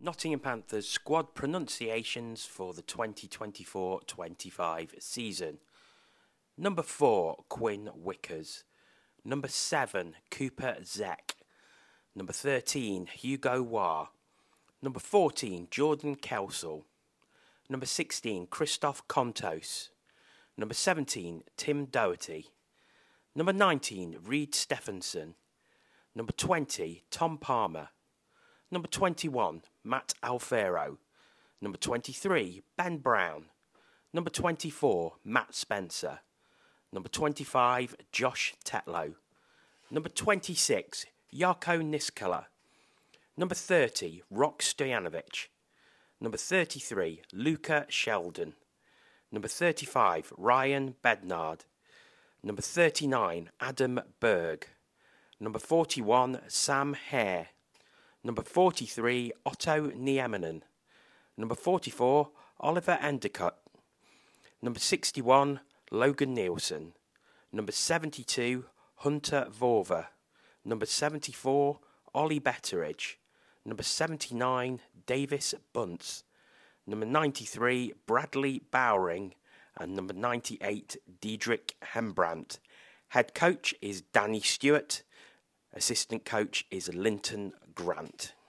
Nottingham Panthers squad pronunciations for the 2024-25 season. Number 4, Quinn Wickers. Number 7, Cooper Zek. Number 13, Hugo Waugh. Number 14, Jordan Kelsall. Number 16, Christoph Kontos. Number 17, Tim Doherty. Number 19, Reed Stephenson. Number 20, Tom Palmer. Number 21, Matt Alfero. Number 23, Ben Brown. Number 24, Matt Spencer. Number 25, Josh Tetlow. Number 26, Jarko Niskala. Number 30, Rok Stojanovic. Number 33, Luca Sheldon. Number 35, Ryan Bednard. Number 39, Adam Berg. Number 41, Sam Hare. Number 43, Otto Nieminen. Number 44, Oliver Endicott. Number 61, Logan Nielsen. Number 72, Hunter Vorva. Number 74, Ollie Betteridge. Number 79, Davis Bunce. Number 93, Bradley Bowring. And number 98, Diedrich Hembrandt. Head coach is Danny Stewart. Assistant coach is Linton Grant.